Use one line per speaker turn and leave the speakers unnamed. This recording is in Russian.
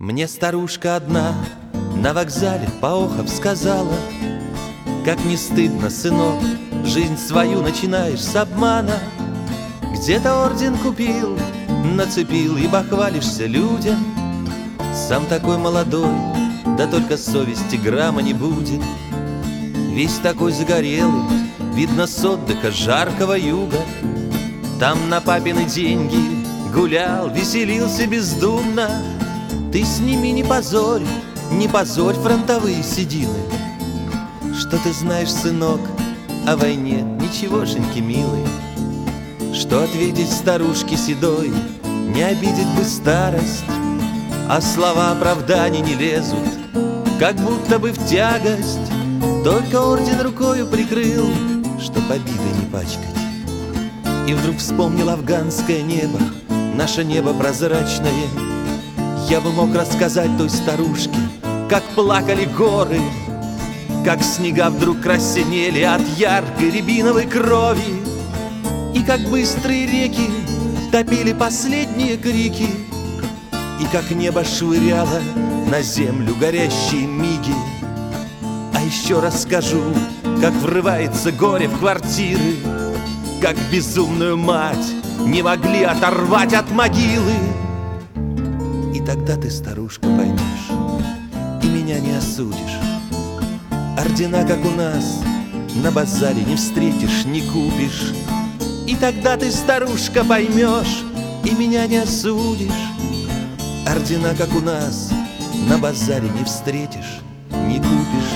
Мне старушка одна на вокзале поохов сказала: как не стыдно, сынок, жизнь свою начинаешь с обмана. Где-то орден купил, нацепил и бахвалишься людям. Сам такой молодой, да только совести грамма не будет. Весь такой загорелый, видно с отдыха жаркого юга. Там на папины деньги гулял, веселился бездумно. Ты сними, не позорь фронтовые седины. Что ты знаешь, сынок, о войне, ничегошеньки, милый. Что ответить старушке седой, не обидеть бы старость. А слова оправданий не лезут, как будто бы в тягость. Только орден рукою прикрыл, чтоб обидой не пачкать. И вдруг вспомнил афганское небо, наше небо прозрачное. Я бы мог рассказать той старушке, как плакали горы, как снега вдруг краснели от яркой рябиновой крови, и как быстрые реки топили последние крики, и как небо швыряло на землю горящие миги. А еще расскажу, как врывается горе в квартиры, как безумную мать не могли оторвать от могилы. И тогда ты, старушка, поймешь и меня не осудишь. Ордена, как у нас, на базаре не встретишь, не купишь. И тогда ты, старушка, поймешь и меня не осудишь. Ордена, как у нас, на базаре не встретишь, не купишь.